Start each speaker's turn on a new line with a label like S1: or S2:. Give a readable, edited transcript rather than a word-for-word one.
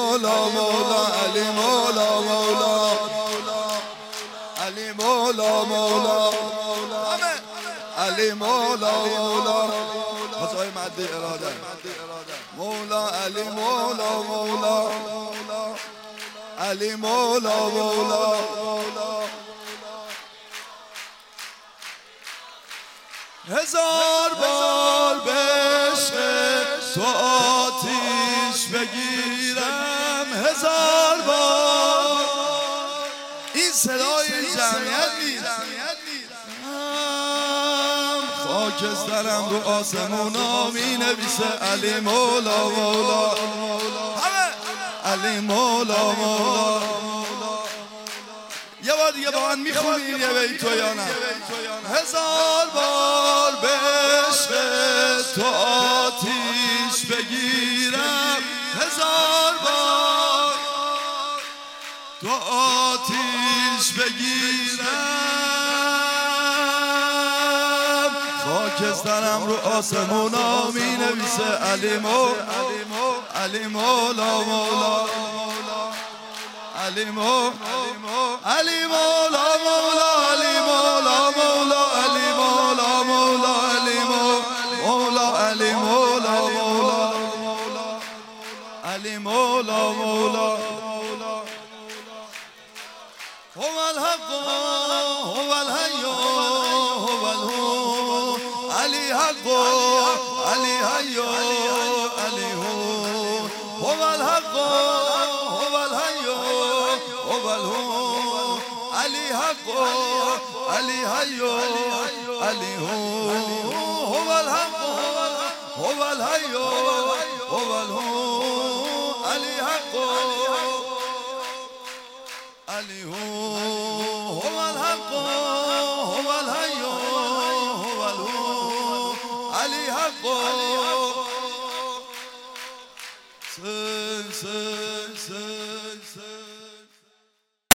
S1: مولا مولا علی مولا مولا علی مولا مولا علی مولا مولا خدای مد اراده مولا علی مولا مولا علی مولا مولا هزار بار به عشق تو آتیش بگیرم هزار بار این صدای جمعیت نیست خاکسترم رو آسمونا می نویسه علی مولا مولا علی مولا مولا یه بار دیگه با من میخونیم یه بیتو یا نه هزار بار به عشق تو آتیش بگیرم هزار بار تو آتیش بگیرم خاکسترم رو آسمونا می نویسه علی مولا علی مولا مولا علی مولا علی مولا مولا علی مولا مولا علی مولا مولا علی مولا علی مولا مولا علی مولا مولا هو الحق هو الحي هو الهو علی حق علی حي علی هو الحق هو الحي هو الهو علی حق علی حي علی هو الحق هو الحي هو الهو علی حق علی هو الحق هو الحي هو الهو علی حق سن